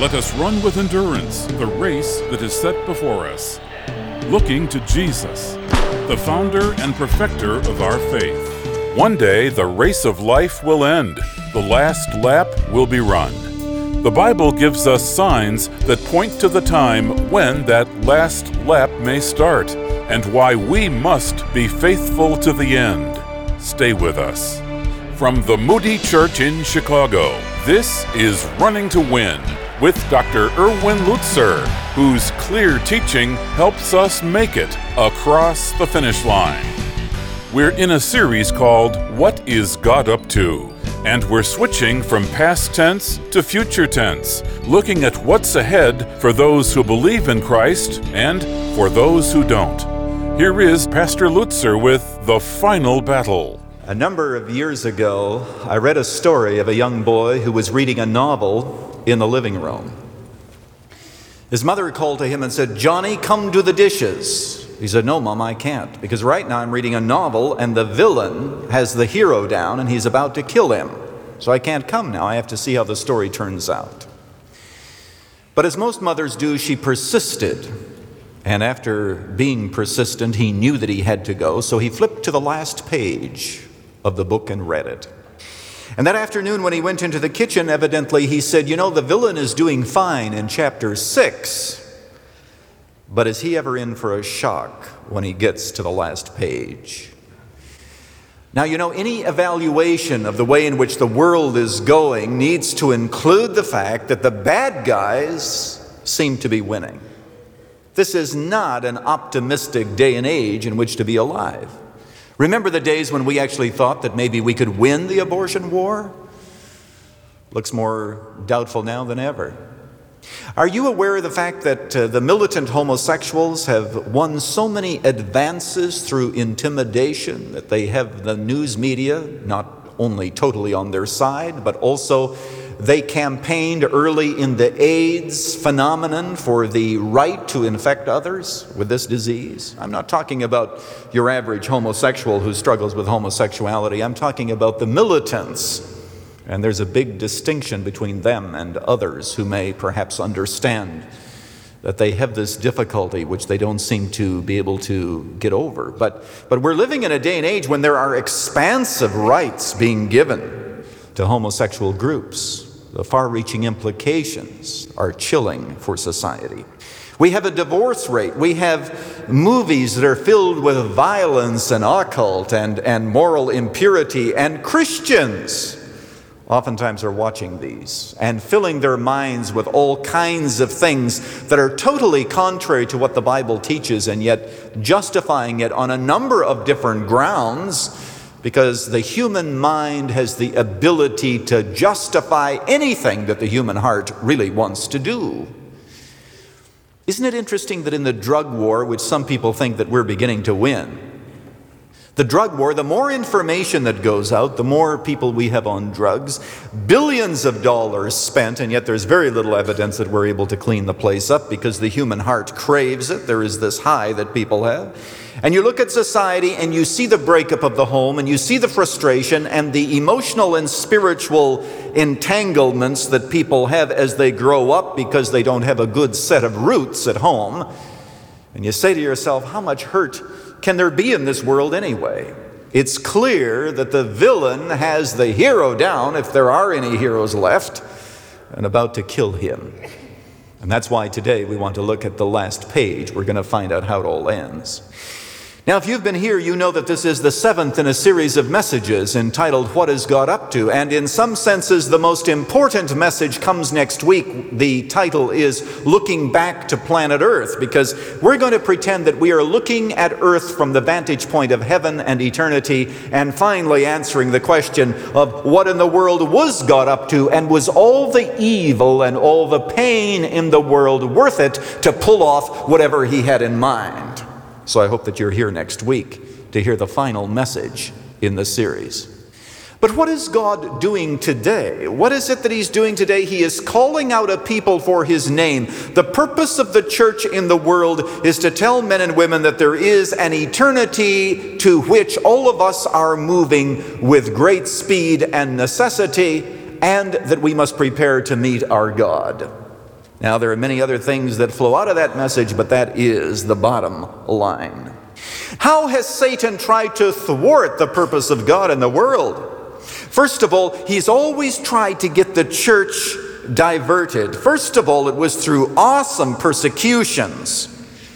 Let us run with endurance the race that is set before us, looking to Jesus, the founder and perfecter of our faith. One day, the race of life will end. The last lap will be run. The Bible gives us signs that point to the time when that last lap may start, and why we must be faithful to the end. Stay with us. From the Moody Church in Chicago, this is Running to Win with Dr. Erwin Lutzer, whose clear teaching helps us make it across the finish line. We're in a series called What is God Up To? And we're switching from past tense to future tense, looking at what's ahead for those who believe in Christ and for those who don't. Here is Pastor Lutzer with The Final Battle. A number of years ago, I read a story of a young boy who was reading a novel in the living room. His mother called to him and said, "Johnny, come do the dishes." He said, "No, Mom, I can't, because right now I'm reading a novel and the villain has the hero down and he's about to kill him. So I can't come now. I have to see how the story turns out." But as most mothers do, she persisted. And after being persistent, he knew that he had to go, so he flipped to the last page of the book and read it. And that afternoon when he went into the kitchen, evidently he said, "You know, the villain is doing fine in chapter 6. But is he ever in for a shock when he gets to the last page?" Now, you know, any evaluation of the way in which the world is going needs to include the fact that the bad guys seem to be winning. This is not an optimistic day and age in which to be alive. Remember the days when we actually thought that maybe we could win the abortion war? Looks more doubtful now than ever. Are you aware of the fact that the militant homosexuals have won so many advances through intimidation that they have the news media not only totally on their side, but also they campaigned early in the AIDS phenomenon for the right to infect others with this disease? I'm not talking about your average homosexual who struggles with homosexuality. I'm talking about the militants. And there's a big distinction between them and others who may perhaps understand that they have this difficulty which they don't seem to be able to get over. But we're living in a day and age when there are expansive rights being given to homosexual groups. The far-reaching implications are chilling for society. We have a divorce rate. We have movies that are filled with violence and occult and moral impurity, and Christians oftentimes are watching these and filling their minds with all kinds of things that are totally contrary to what the Bible teaches, and yet justifying it on a number of different grounds, because the human mind has the ability to justify anything that the human heart really wants to do. Isn't it interesting that in the drug war, which some people think that we're beginning to win, the drug war, the more information that goes out, the more people we have on drugs, billions of dollars spent, and yet there's very little evidence that we're able to clean the place up because the human heart craves it. There is this high that people have. And you look at society and you see the breakup of the home, and you see the frustration and the emotional and spiritual entanglements that people have as they grow up because they don't have a good set of roots at home. And you say to yourself, how much hurt can there be in this world anyway? It's clear that the villain has the hero down, if there are any heroes left, and about to kill him. And that's why today we want to look at the last page. We're going to find out how it all ends. Now, if you've been here, you know that this is the 7th in a series of messages entitled, What is God Up To? And in some senses, the most important message comes next week. The title is Looking Back to Planet Earth, because we're going to pretend that we are looking at Earth from the vantage point of heaven and eternity, and finally answering the question of what in the world was God up to, and was all the evil and all the pain in the world worth it to pull off whatever he had in mind? So I hope that you're here next week to hear the final message in the series. But what is God doing today? What is it that he's doing today? He is calling out a people for his name. The purpose of the church in the world is to tell men and women that there is an eternity to which all of us are moving with great speed and necessity, and that we must prepare to meet our God. Now, there are many other things that flow out of that message, but that is the bottom line. How has Satan tried to thwart the purpose of God in the world? First of all, he's always tried to get the church diverted. First of all, it was through awesome persecutions.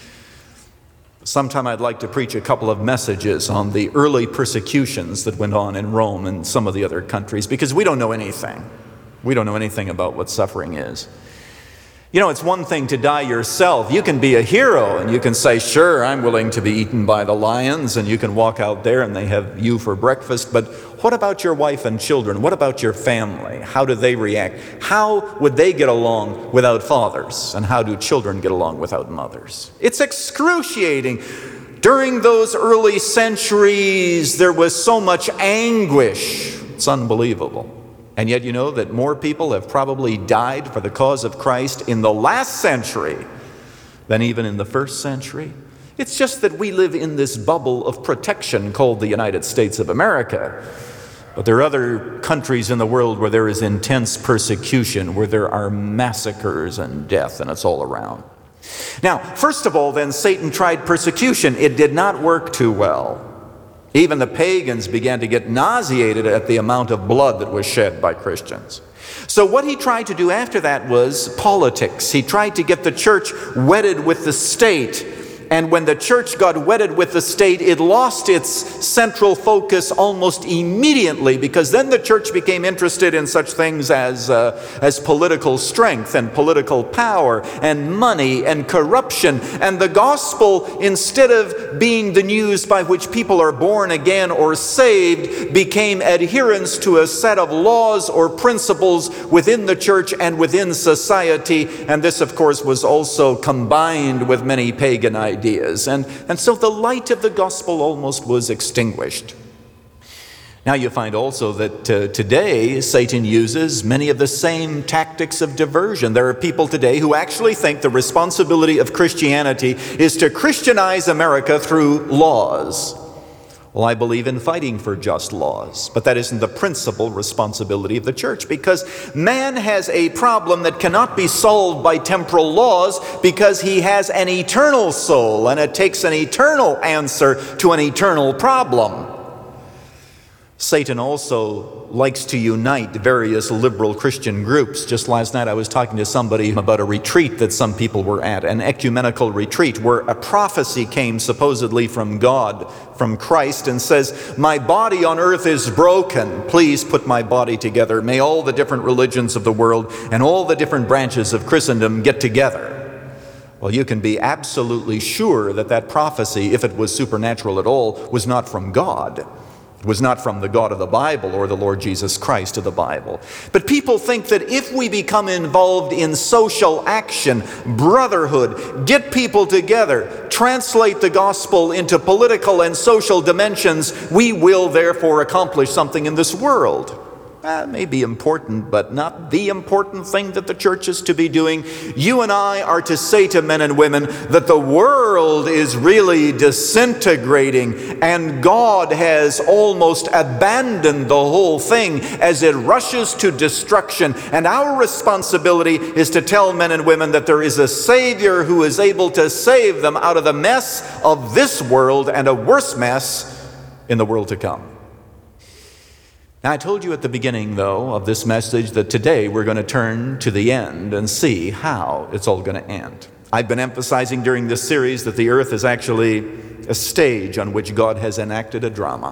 Sometime I'd like to preach a couple of messages on the early persecutions that went on in Rome and some of the other countries, because we don't know anything. We don't know anything about what suffering is. You know, it's one thing to die yourself. You can be a hero and you can say, sure, I'm willing to be eaten by the lions, and you can walk out there and they have you for breakfast. But what about your wife and children? What about your family? How do they react? How would they get along without fathers? And how do children get along without mothers? It's excruciating. During those early centuries, there was so much anguish. It's unbelievable. And yet you know that more people have probably died for the cause of Christ in the last century than even in the first century. It's just that we live in this bubble of protection called the United States of America. But there are other countries in the world where there is intense persecution, where there are massacres and death, and it's all around. Now, first of all, then, Satan tried persecution. It did not work too well. Even the pagans began to get nauseated at the amount of blood that was shed by Christians. So what he tried to do after that was politics. He tried to get the church wedded with the state. And when the church got wedded with the state, it lost its central focus almost immediately, because then the church became interested in such things as political strength and political power and money and corruption. And the gospel, instead of being the news by which people are born again or saved, became adherence to a set of laws or principles within the church and within society. And this, of course, was also combined with many pagan ideas. And so the light of the gospel almost was extinguished. Now you find also that today Satan uses many of the same tactics of diversion. There are people today who actually think the responsibility of Christianity is to Christianize America through laws. Well, I believe in fighting for just laws, but that isn't the principal responsibility of the church, because man has a problem that cannot be solved by temporal laws, because he has an eternal soul, and it takes an eternal answer to an eternal problem. Satan also likes to unite various liberal Christian groups. Just last night I was talking to somebody about a retreat that some people were at, an ecumenical retreat where a prophecy came supposedly from God, from Christ, and says, my body on earth is broken. Please put my body together. May all the different religions of the world and all the different branches of Christendom get together. Well, you can be absolutely sure that that prophecy, if it was supernatural at all, was not from God. It was not from the God of the Bible or the Lord Jesus Christ of the Bible. But people think that if we become involved in social action, brotherhood, get people together, translate the gospel into political and social dimensions, we will therefore accomplish something in this world. That may be important, but not the important thing that the church is to be doing. You and I are to say to men and women that the world is really disintegrating, and God has almost abandoned the whole thing as it rushes to destruction. And our responsibility is to tell men and women that there is a Savior who is able to save them out of the mess of this world and a worse mess in the world to come. Now, I told you at the beginning, though, of this message that today we're going to turn to the end and see how it's all going to end. I've been emphasizing during this series that the earth is actually a stage on which God has enacted a drama.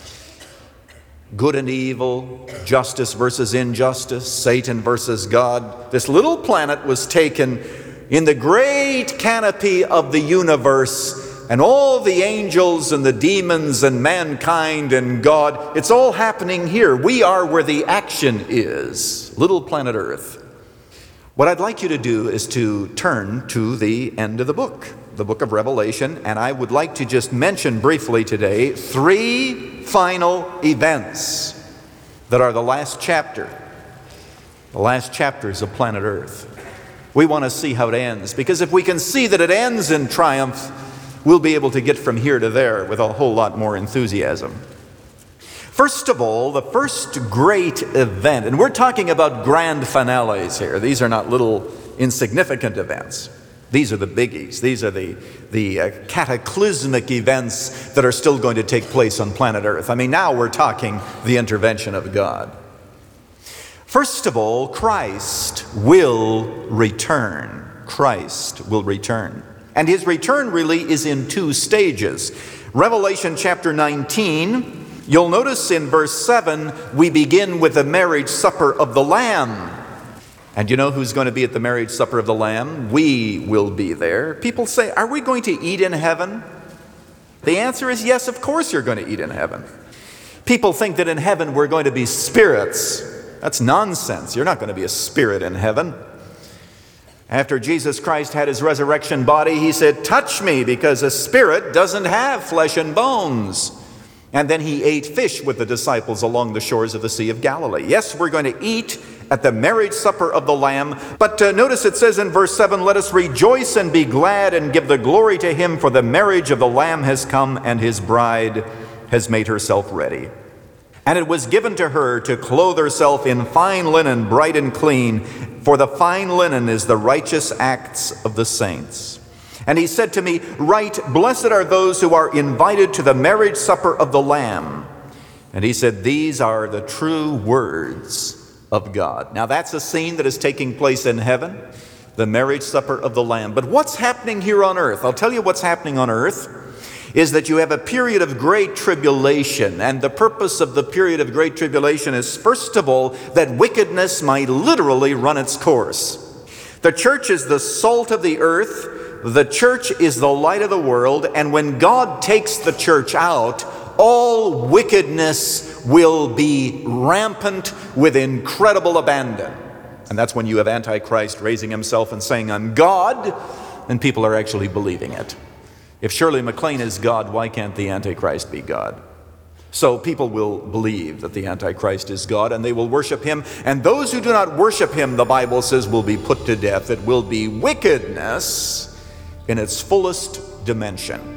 Good and evil, justice versus injustice, Satan versus God. This little planet was taken in the great canopy of the universe, and all the angels and the demons and mankind and God, it's all happening here. We are where the action is, little planet Earth. What I'd like you to do is to turn to the end of the book of Revelation, and I would like to just mention briefly today 3 final events that are the last chapter. The last chapters of planet Earth. We want to see how it ends, because if we can see that it ends in triumph, we'll be able to get from here to there with a whole lot more enthusiasm. First of all, the first great event, and we're talking about grand finales here. These are not little insignificant events. These are the biggies. These are the cataclysmic events that are still going to take place on planet Earth. I mean, now we're talking the intervention of God. First of all, Christ will return. Christ will return. And his return really is in two stages. Revelation chapter 19, you'll notice in verse 7, we begin with the marriage supper of the Lamb. And you know who's going to be at the marriage supper of the Lamb? We will be there. People say, are we going to eat in heaven? The answer is yes, of course you're going to eat in heaven. People think that in heaven we're going to be spirits. That's nonsense. You're not going to be a spirit in heaven. After Jesus Christ had his resurrection body, he said, touch me, because a spirit doesn't have flesh and bones. And then he ate fish with the disciples along the shores of the Sea of Galilee. Yes, we're going to eat at the marriage supper of the Lamb. But notice it says in verse 7, let us rejoice and be glad and give the glory to him, for the marriage of the Lamb has come and his bride has made herself ready. And it was given to her to clothe herself in fine linen, bright and clean, for the fine linen is the righteous acts of the saints. And he said to me, write, blessed are those who are invited to the marriage supper of the Lamb. And he said, these are the true words of God. Now that's a scene that is taking place in heaven, the marriage supper of the Lamb. But what's happening here on earth? I'll tell you what's happening on earth is that you have a period of great tribulation. And the purpose of the period of great tribulation is, first of all, that wickedness might literally run its course. The church is the salt of the earth. The church is the light of the world. And when God takes the church out, all wickedness will be rampant with incredible abandon. And that's when you have Antichrist raising himself and saying, I'm God, and people are actually believing it. If Shirley MacLaine is God, why can't the Antichrist be God? So people will believe that the Antichrist is God, and they will worship him. And those who do not worship him, the Bible says, will be put to death. It will be wickedness in its fullest dimension.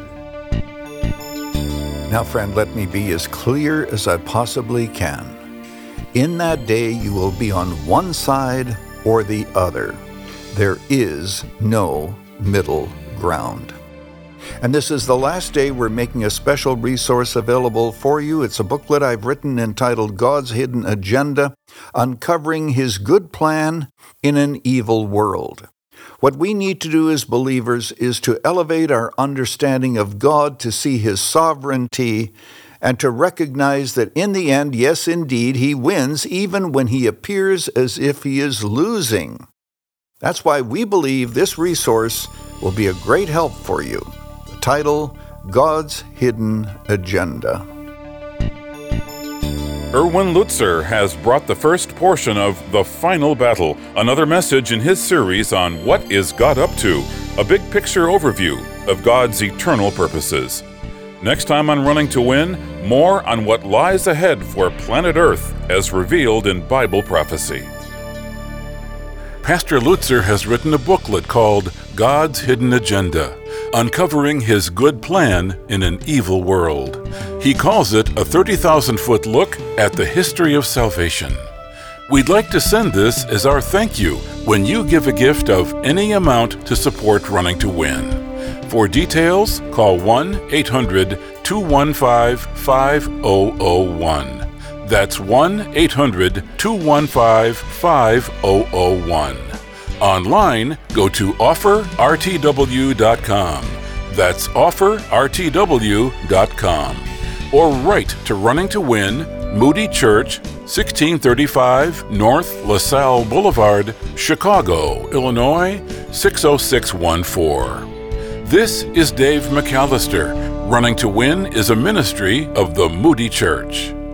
Now, friend, let me be as clear as I possibly can. In that day, you will be on one side or the other. There is no middle ground. And this is the last day we're making a special resource available for you. It's a booklet I've written entitled God's Hidden Agenda, Uncovering His Good Plan in an Evil World. What we need to do as believers is to elevate our understanding of God, to see His sovereignty, and to recognize that in the end, yes, indeed, He wins, even when He appears as if He is losing. That's why we believe this resource will be a great help for you. The title, God's Hidden Agenda. Erwin Lutzer has brought the first portion of The Final Battle, another message in his series on What is God Up To, a big picture overview of God's eternal purposes. Next time on Running to Win, more on what lies ahead for planet Earth as revealed in Bible prophecy. Pastor Lutzer has written a booklet called God's Hidden Agenda, Uncovering His Good Plan in an Evil World. He calls it a 30,000-foot look at the history of salvation. We'd like to send this as our thank you when you give a gift of any amount to support Running to Win. For details, call 1-800-215-5001. That's 1-800-215-5001. Online, go to offerrtw.com. That's offerrtw.com. Or write to Running to Win, Moody Church, 1635 North LaSalle Boulevard, Chicago, Illinois, 60614. This is Dave McAllister. Running to Win is a ministry of the Moody Church.